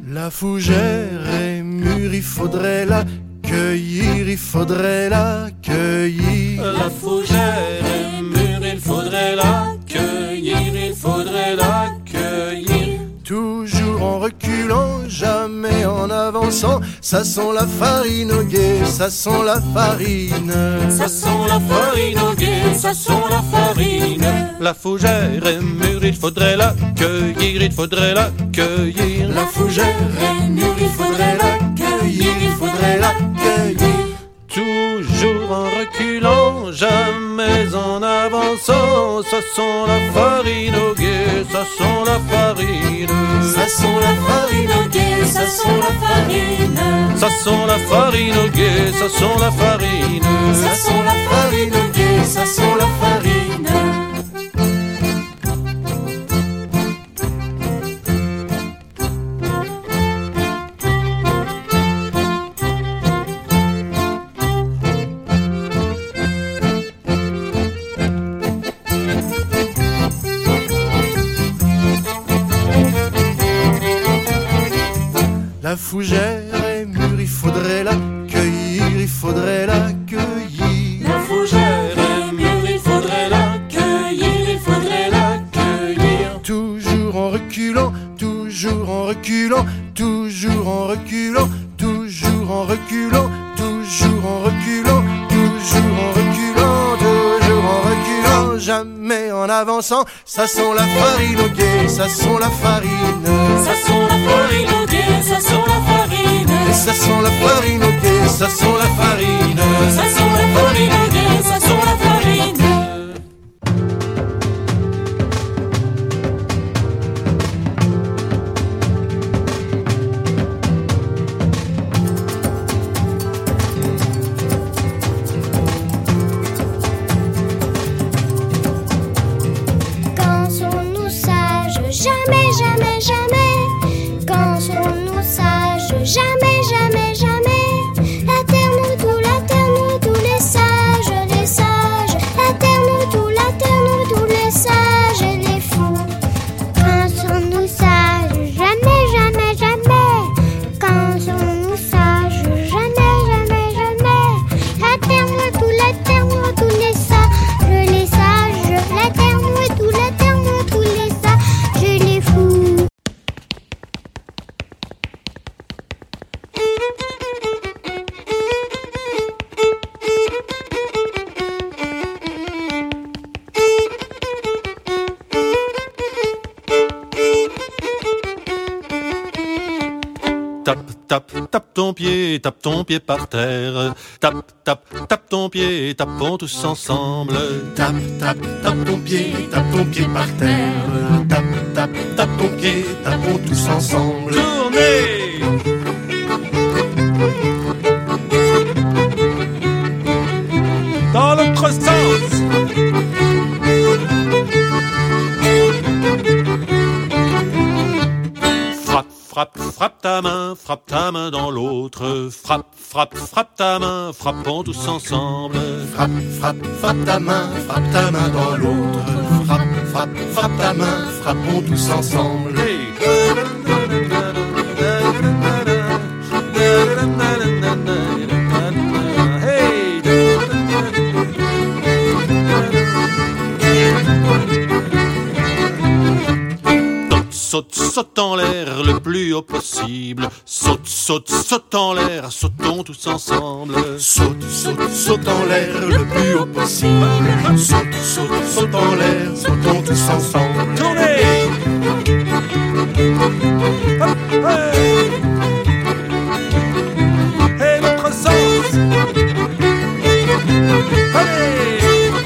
La fougère est mûre, il faudrait la cueillir, il faudrait la cueillir. La fougère est mûre, il faudrait la cueillir, il faudrait la cueillir. Toujours en reculant, jamais en avançant, ça sent la farine au guet, ça sent la farine. Ça sent la farine au guet, ça sent la farine. La fougère est mûre, il faudrait la cueillir, il faudrait la cueillir. La fougère est mûre, il faudrait la cueillir, il faudrait la cueillir. Toujours en reculant, jamais en avançant, ça sent la farine au guet, ça sent la farine. Ça sent la farine au guet, ça sent la farine. Ça sent la farine au guet, ça sent la farine. Ça sent la farine au guet, ça sent la farine. La fougère est mûre, il faudrait la cueillir, il faudrait la cueillir. La fougère est mûre, il faudrait la cueillir, il faudrait la cueillir. Toujours en reculant, toujours en reculant, toujours en reculant, toujours en reculant, toujours en reculant, toujours en reculant, toujours en reculant, jamais en avançant, ça sent la farine au guet, ça sent la farine. Ça sent la farine au guet, ça sent la farine. Et ça sent la farine au guet, ça sent la farine. Ça sent la farine au guet, ça sent la farine. Quand serons-nous sages? Jamais, jamais, jamais. Quand serons-nous sages? Jamais, jamais, jamais. La terre nous tout, la terre nous tous les sages, les sages. La terre nous tout, la terre nous tous les sages et les fous. Quand serons-nous sages? Jamais, jamais, jamais. Quand serons-nous sages? Jamais, jamais, jamais. La terre nous tout, la terre nous tous les sages, les sages. La terre nous tout, la terre nous tous les sages et les fous. Tape, tape, tape ton pied par terre. Tape, tape, tape ton pied, tapons tous ensemble. Tape, tape, tape ton pied par terre. Tape, tape, tape ton pied, tapons tous ensemble. Tournez! Dans l'autre sens! Frappe, frappe ta main dans l'autre. Frappe, frappe, frappe ta main, frappons tous ensemble. Frappe, frappe, frappe ta main dans l'autre. Frappe, frappe, frappe ta main, frappons tous ensemble. Saute, saute en l'air le plus haut possible. Saute, saute, saute en l'air, sautons tous ensemble. Saute, saute, saute en l'air le plus haut possible. Saute, saute, saute en l'air, sautons tous ensemble. Tournez! Hop, hey! Et l'autre sens! Allez!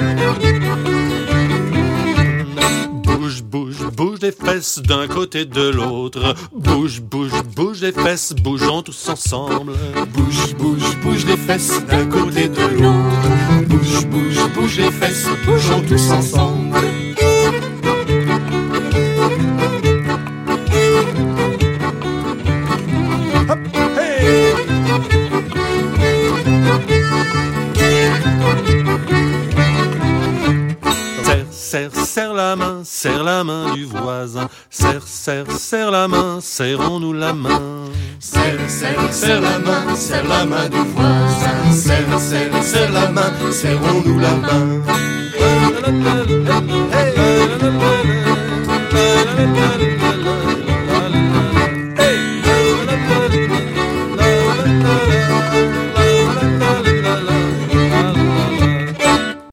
Bouge, bouge, bouge les fesses d'un côté de l'autre. Bouge, bouge, bouge les fesses, bougeons tous ensemble. Bouge, bouge, bouge les fesses d'un côté de l'autre. Bouge, bouge, bouge les fesses, bougeons tous ensemble. Hop, hey! Serre, serre, serre la main du voisin. Serre, serre, serre la main, serrons-nous la main. Serre, serre, serre la main du voisin. Serre, serre, serre la main, serrons-nous la main.